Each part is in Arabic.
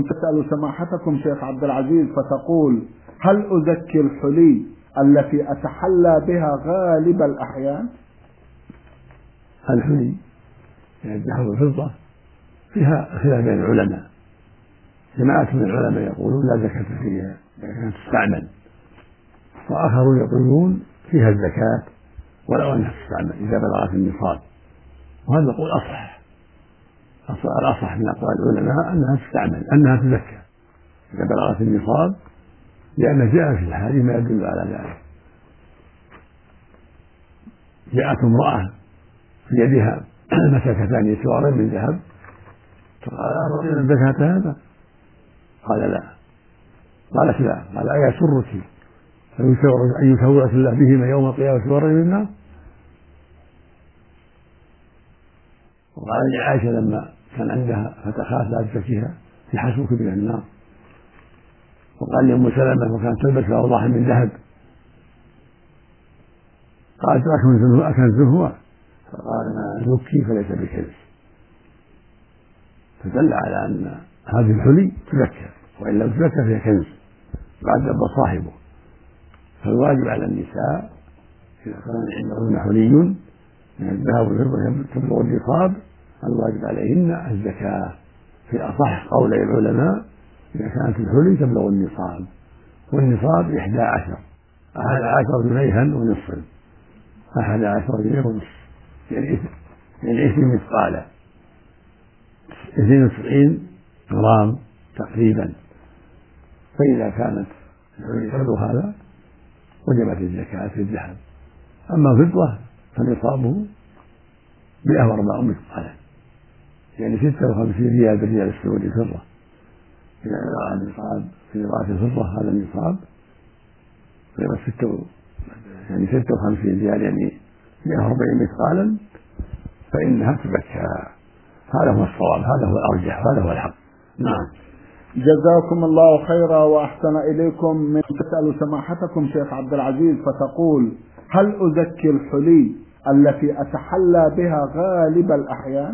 تسأل سماحتكم شيخ عبد العزيز فتقول: هل أزكي الحلي التي أتحلى بها غالب الأحيان؟ الحلي يعني الذهب والفضة فيها خلاف بين العلماء. جماعة من العلماء يقولون لا زكاة فيها إذا كانت تستعمل، وآخرون يقولون فيها الزكاة ولو أنها تستعمل إذا بلغت النصاب، وهذا القول أصح. الأصح من أقوال العلماء أنها تستعمل، أنها تزكى إذا بلغت النصاب، لأن جاء في الحديث ما يدل على ذلك. جاءت امرأة في يدها مسكتان يسوارا من ذهب، فقال: أعطينا الزكاة هذا؟ قال: لا. قالت: لا. قال: أيسرك أن يسورك الله بهما يوم القيامة سوارا من النار؟ وقال لعائشة لما كان عندها فتخاف لا تزكيها: يحسبك من النار. وقال لأم سلمة وكانت تلبس أوضاح من ذهب، قالت: أكنز هو؟ فقال: ما زكي فليس بكنز. فدل على أن هذه الحلي تزكى، وإن لم تزكى فهي كنز بعد دب صاحبه. فالواجب على النساء إذا كان عندهن حلي من الذهب والفضة تبلغ النصاب، الواجب عليهن الزكاة في أصح قولي العلماء إذا كانت الحلي تبلغ النصاب، والنصاب 11 جنيها ونصف، 11 جنيه ونصف، يعني 20 مثقالا، 92 غرام تقريبا. فإذا كانت الحلي هذا وجبت الزكاة في الذهب. أما الفضة فنصابه 104 مثقالا، يعني 56 ريال بالريال السعودي فضة. إذا بلغ النصاب في رأس الفضة هذا النصاب يعني 56 ريال، يعني 140 مثقالا، فإنها تزكى. هذا هو الصواب، هذا هو الأرجح، هذا هو الحق. نعم. جزاكم الله خيرا وأحسن إليكم. من تسأل سماحتكم شيخ عبد العزيز فتقول: هل أزكي الحلي التي أتحلى بها غالب الأحيان؟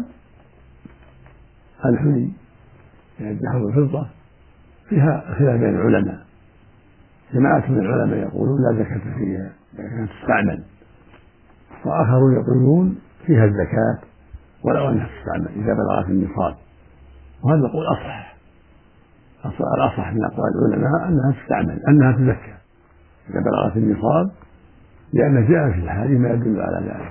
الحلي يعني الذهب والفضة فيها خلاف بين العلماء. جماعة من العلماء يقولون لا زكاة فيها إذا كانت تستعمل، وآخرون يقولون فيها الزكاة ولو أنها تستعمل إذا بلغت النصاب، وهذا القول أصح. الأصح من أقوال العلماء أنها تستعمل، أنها تزكى إذا بلغت النصاب، لأن جاء في الحديث ما يدل على ذلك.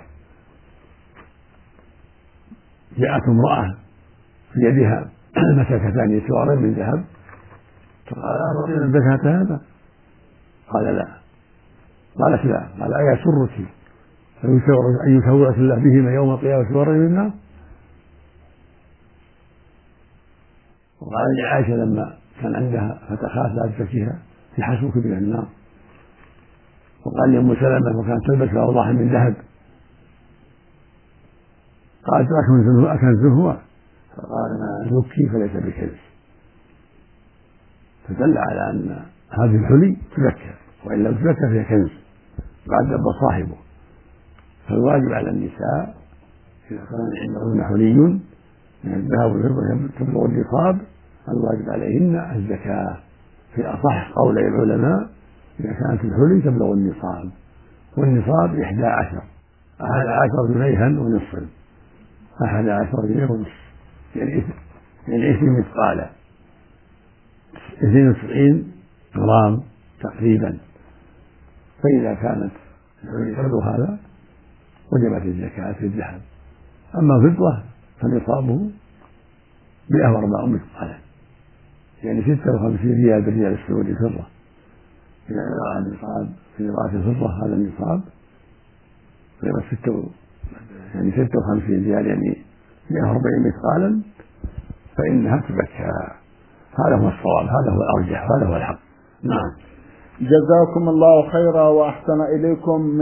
جاءت امرأة في يدها مسكتان يسوارا من ذهب، فقال: أعطينا الزكاة هذا؟ قال: لا. قالت: لا. قال: أيسرك أن يسورك الله بهما يوم القيامة سوارا من النار؟ وقال لعائشة لما كان عندها فتخاف لا تزكيها: يحسبك من النار. وقال لأم سلمة وكانت تلبس أوضاح من ذهب، قالت: أكنز هو؟ فقال: ما زكي فليس بكنز. فدل على أن هذه الحلي تزكى، وإن لم تزكى فهي كنز بعد دب صاحبه. فالواجب على النساء إذا كان عندهن حلي من الذهب والفضة تبلغ النصاب، الواجب عليهن الزكاة في أصح قولي العلماء إذا كانت الحلي تبلغ النصاب، والنصاب 11 جنيها ونصف، 11 جنيه ونصف، يعني 20 مثقالا، 92 غرام تقريبا. فإذا كانت الحلي هذا وجبت الزكاة في الذهب. أما الفضة فنصابه 104 مثقالا، يعني 56 ريال بالريال السعودي فضة. إذا بلغ النصاب في رأس الفضة هذا النصاب يعني 56 ريال، يعني 140 مثقالا، فإنها تزكى. هذا هو الصواب، هذا هو الأرجح، هذا هو الحق. نعم. جزاكم الله خيرا وأحسن إليكم.